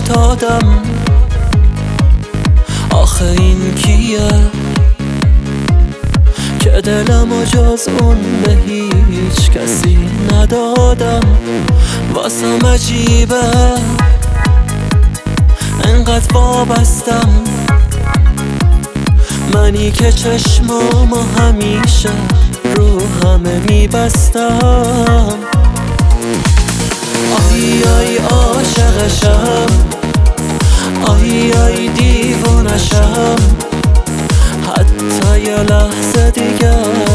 معتادم. آخه این کیه که دلمو جز اون به هیچ کسی ندادم؟ واسم عجیبه انقدر وابستم، منی که چشمامو همیشه رو همه میبستم. آی آی عاشقشم، آی آی دیوونشم، حتی یه لحظه دیگه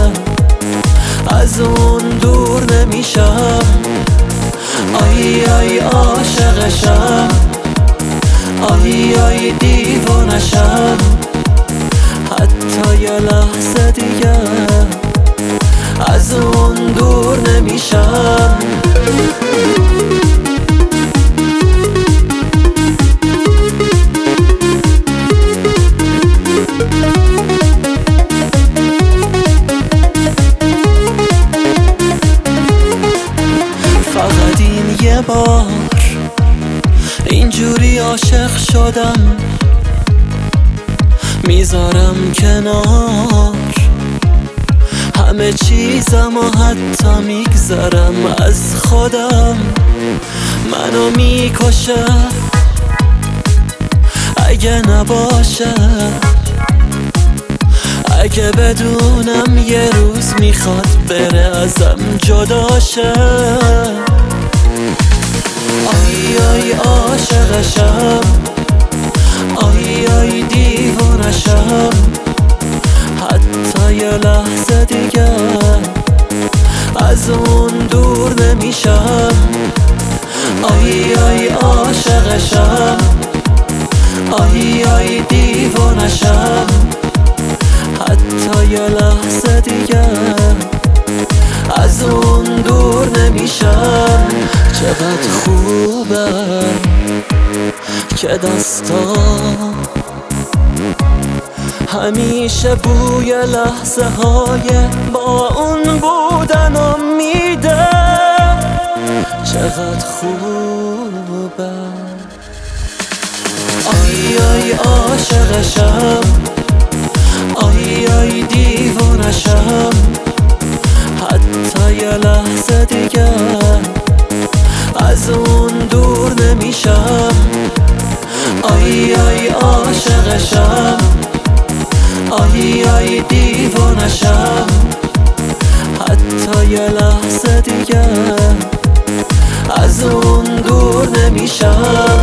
از اون دور نمیشم. آی آی عاشقشم، آی آی دیوونشم، حتی یه لحظه دیگه از اون دور نمیشم. فقط این یه بار اینجوری عاشق شدم، میذارم کنار همه چیزم و حتی میگذرم از خودم. منو میکشه اگه نباشه، اگه بدونم یه روز میخواد بره ازم جداشه. آی آی عاشقشم، آی آی دیوونشم، حتی یه لحظه دیگه از اون دور نمیشم. آی آی عاشقشم، آی آی دیوونشم، حتی یه لحظه دیگه از اون دور نمیشم. چقدر خوبه که دستام همیشه بوی لحظه های با اون بودنم میده. چقدر خوبه. آی آی عاشقشم، آی آی دیوونشم، حتی یه لحظه دیگه از اون دور نمیشم. آی آی عاشقشم، آی آی دیوونشم، حتی یه لحظه دیگه از اون دور نمیشم.